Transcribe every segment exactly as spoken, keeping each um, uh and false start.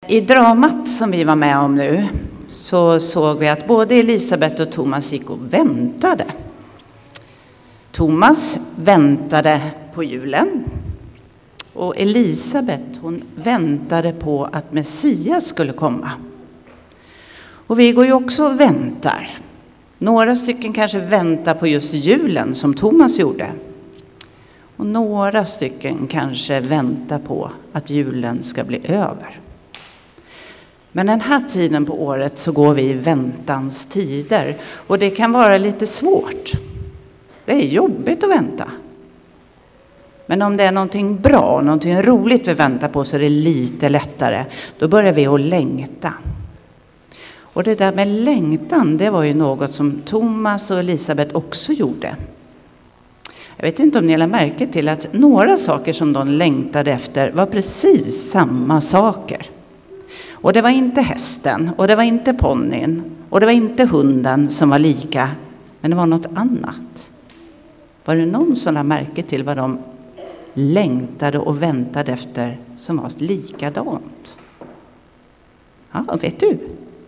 I dramat som vi var med om nu så såg vi att både Elisabet och Thomas gick och väntade. Thomas väntade på julen och Elisabet hon väntade på att Messias skulle komma. Och vi går ju också och väntar. Några stycken kanske väntar på just julen som Thomas gjorde. Och några stycken kanske väntar på att julen ska bli över. Men den här tiden på året så går vi i väntans tider. Och det kan vara lite svårt. Det är jobbigt att vänta. Men om det är någonting bra, någonting roligt vi väntar på så är det lite lättare. Då börjar vi att längta. Och det där med längtan, det var ju något som Thomas och Elisabet också gjorde. Jag vet inte om ni har märke till att några saker som de längtade efter var precis samma saker. Och det var inte hästen, och det var inte ponnyn, och det var inte hunden som var lika, men det var något annat. Var det någon som har märke till vad de längtade och väntade efter som var likadant? Ja, vet du?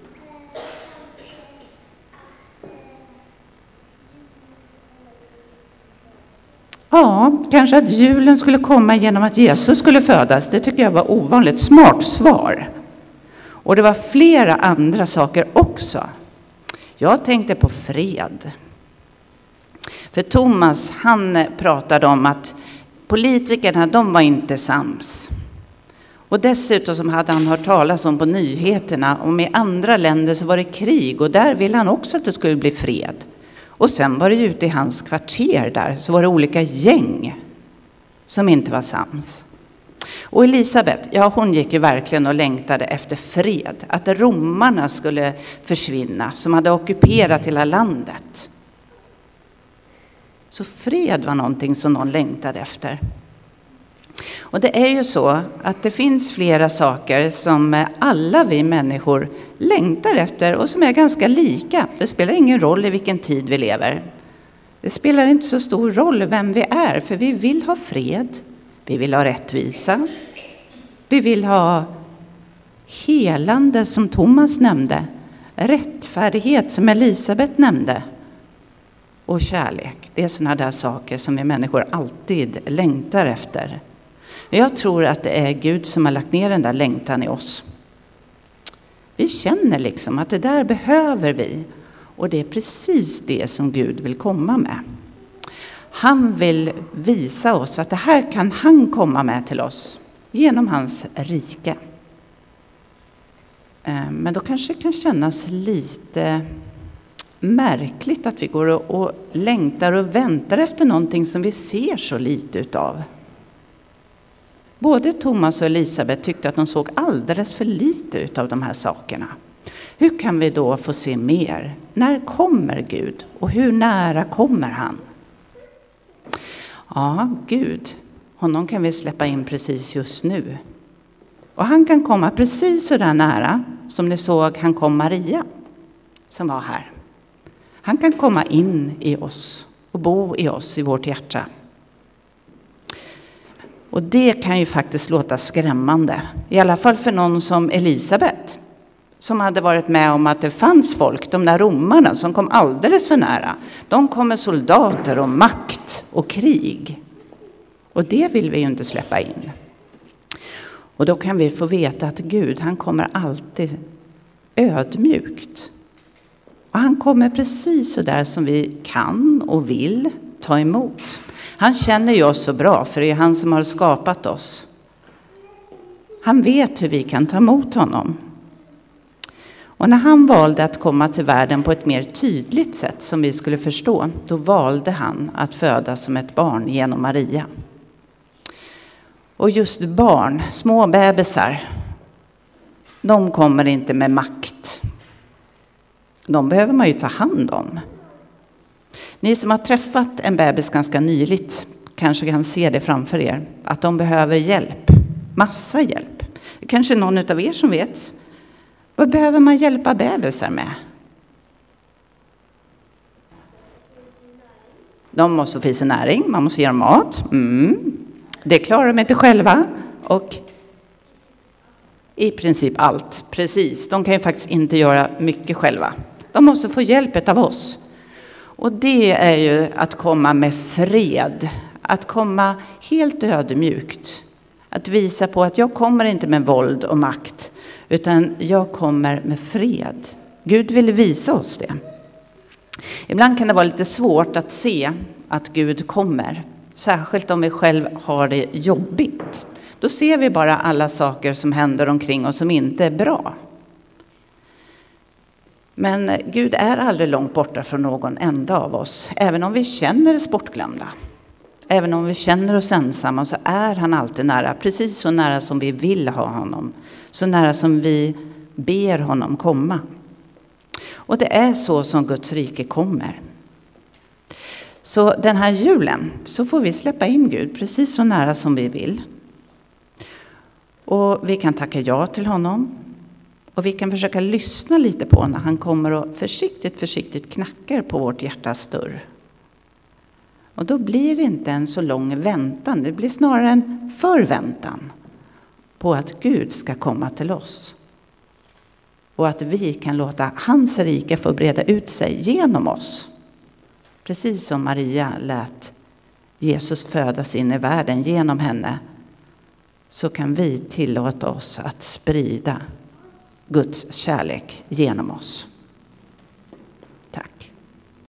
Ja, kanske att julen skulle komma genom att Jesus skulle födas. Det tycker jag var ovanligt smart svar. Och det var flera andra saker också. Jag tänkte på fred. För Thomas, han pratade om att politikerna, de var inte sams. Och dessutom som hade han hört talas om på nyheterna, om i andra länder så var det krig. Och där ville han också att det skulle bli fred. Och sen var det ute i hans kvarter där så var det olika gäng som inte var sams. Och Elisabet, ja hon gick ju verkligen och längtade efter fred. Att romarna skulle försvinna som hade ockuperat hela landet. Så fred var någonting som någon längtade efter. Och det är ju så att det finns flera saker som alla vi människor längtar efter och som är ganska lika. Det spelar ingen roll i vilken tid vi lever. Det spelar inte så stor roll vem vi är, för vi vill ha fred. Vi vill ha rättvisa. Vi vill ha helande som Thomas nämnde. Rättfärdighet som Elisabet nämnde. Och kärlek. Det är sådana där saker som vi människor alltid längtar efter. Jag tror att det är Gud som har lagt ner den där längtan i oss. Vi känner liksom att det där behöver vi. Och det är precis det som Gud vill komma med. Han vill visa oss att det här kan han komma med till oss. Genom hans rike. Men då kanske det kan kännas lite märkligt att vi går och längtar och väntar efter någonting som vi ser så lite utav. Både Thomas och Elisabet tyckte att de såg alldeles för lite utav de här sakerna. Hur kan vi då få se mer? När kommer Gud? Och hur nära kommer han? Ja, Gud, honom kan vi släppa in precis just nu. Och han kan komma precis så där nära som ni såg han kom Maria som var här. Han kan komma in i oss och bo i oss i vårt hjärta. Och det kan ju faktiskt låta skrämmande. I alla fall för någon som Elisabet. Som hade varit med om att det fanns folk, de där romarna som kom alldeles för nära. De kom med soldater och makt och krig. Och det vill vi ju inte släppa in. Och då kan vi få veta att Gud, han kommer alltid ödmjukt. Och han kommer precis så där som vi kan och vill ta emot. Han känner ju oss så bra, för det är han som har skapat oss. Han vet hur vi kan ta emot honom. Och när han valde att komma till världen på ett mer tydligt sätt som vi skulle förstå, då valde han att födas som ett barn genom Maria. Och just barn, små bebisar, de kommer inte med makt. De behöver man ju ta hand om. Ni som har träffat en bebis ganska nyligt kanske kan se det framför er. Att de behöver hjälp. Massa hjälp. Det kanske är någon av er som vet. Vad behöver man hjälpa bebisar med? De måste få i sig näring. Man måste ge dem mat. Mm. Det klarar de inte själva. Och i princip allt. Precis, de kan ju faktiskt inte göra mycket själva. De måste få hjälp av oss. Och det är ju att komma med fred. Att komma helt ödmjukt. Att visa på att jag kommer inte med våld och makt. Utan jag kommer med fred. Gud vill visa oss det. Ibland kan det vara lite svårt att se att Gud kommer. Särskilt om vi själv har det jobbigt. Då ser vi bara alla saker som händer omkring oss som inte är bra. Men Gud är aldrig långt borta från någon enda av oss. Även om vi känner oss bortglömda. Även om vi känner oss ensamma så är han alltid nära. Precis så nära som vi vill ha honom. Så nära som vi ber honom komma. Och det är så som Guds rike kommer. Så den här julen så får vi släppa in Gud precis så nära som vi vill. Och vi kan tacka ja till honom. Och vi kan försöka lyssna lite på när han kommer och försiktigt, försiktigt knackar på vårt hjärtas dörr. Och då blir det inte en så lång väntan. Det blir snarare en förväntan på att Gud ska komma till oss. Och att vi kan låta hans rike få breda ut sig genom oss. Precis som Maria lät Jesus födas in i världen genom henne. Så kan vi tillåta oss att sprida Guds kärlek genom oss.